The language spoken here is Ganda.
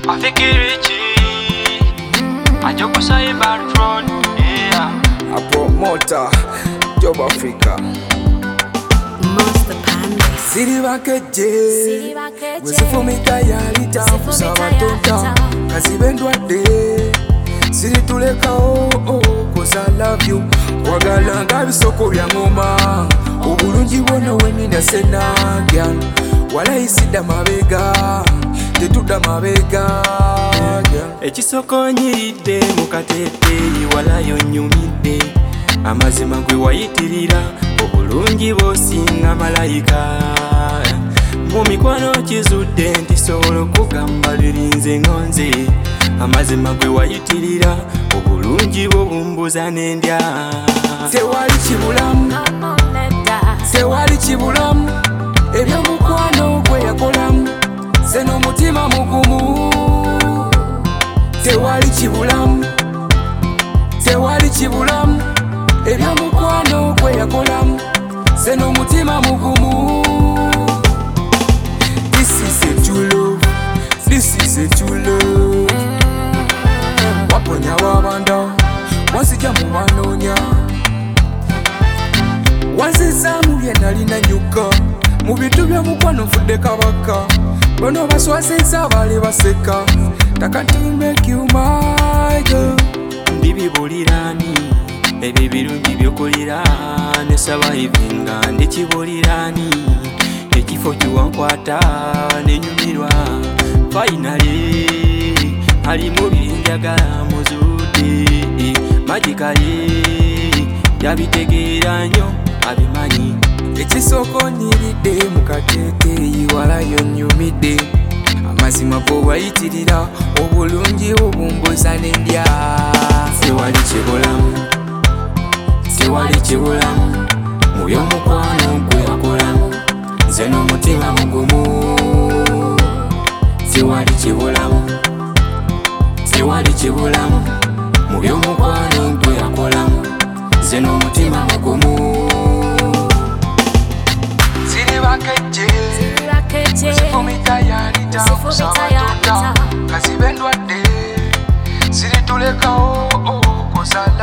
Afikirichi Ajokusa Ibatron, yeah. A promoter, Job Africa. Master Pandis. Siri bakeje Wesifumika yalita Kusaba tota Kasibendwade Siri tuleka cause I love you Wagala nga bisoko bya ngoma Obulungi bwona wenina senagya Wala isida mabega Tetuda mabega Ekisoko nyiridde mukateteyi wala yonyumidde Amazima gwe wayitirira obulungi bosinga malayika Mu mikwano kizudde nti sobola okugamba birinze ngonze Amazima gwe wayitirira obulungi bwo bumbuza n'endya Tewali kibulamu Tewali kibulamu Ebyomukwano gwe yakolamu Se n'omutima mugumu Tewali kibulamu Tewali kibulamu Ebyomukwano gwe yakolamu Se n'omutima mugumu This is a true love This is a true love Waponya wabanda Wansijja mu banoonya Wanzizzaamu bye nalina nyuka Mu bintu by'omukwano nfudde kabaka Bono baswazizza bali baseka Taka to make you my girl Ndibibulirani ebyo birungi byokulira ne survivinga ndikibulirani ekifo kiwankwata nenyumirwa finally alimu binjagala muzudde magically yabitegeera nnyo abimanyi Ekisoko nyiridde mukateteyi wala yonyumidde Amazima go wayitirira obulungi obumbuza n'endya Tewali kibulamu Tewali kibulamu mu by'omukwano gwe yakolamu nze n'omutima mugumu Tewali kibulamu Tewali kibulamu mu by'omukwano gwe yakolamu nze n'omutima mugumu Siri bakeje Wesifumika yalita Kusaba tota Kasibendwadde Siri tuleka cause I